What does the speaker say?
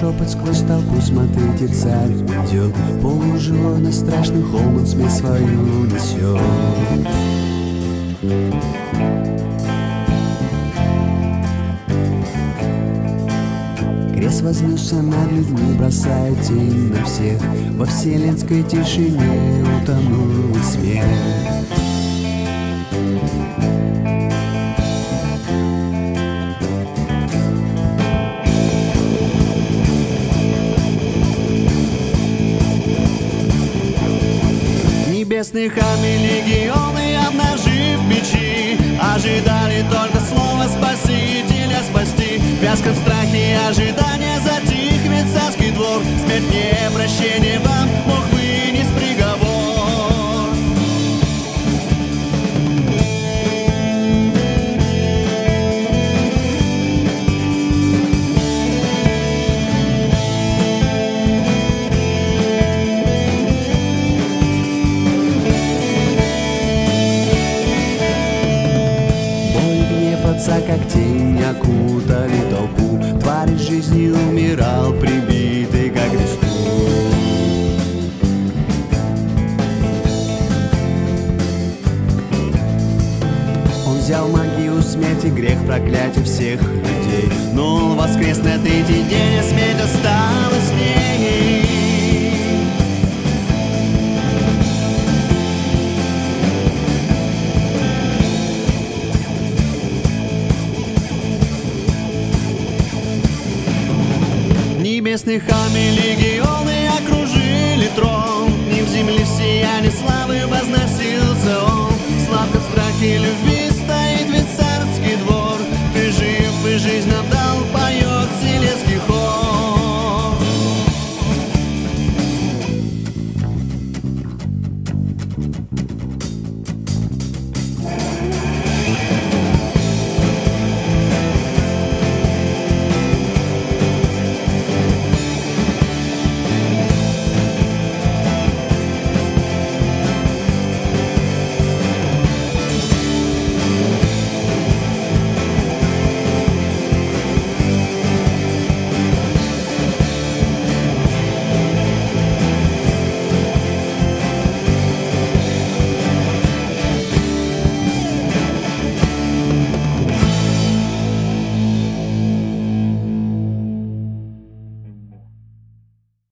шепот сквозь толпу, смотрите, царь идет. Полуживой на страшный холм он смесь свою несет. Крест вознесся над людьми, бросая тень на всех. Во вселенской тишине утонул смех. Небесные храми легионы, обнажив мечи, ожидали только слова Спасителя спасти. В вязком страхе и ожидания затихнет царский двор. Смерть не прощение вам, Бог вынес приговор. Отца, как тень, окутали толпу. Тварь жизни умирал, прибитый ко кресту. Он взял могилу, смерть и грех, проклятие всех людей. Но он воскрес на третий день, а смерть осталась с ней. Небесные храми легионы окружили трон. Ним в земле в сиянии славы возносился он. Славка в страхе любви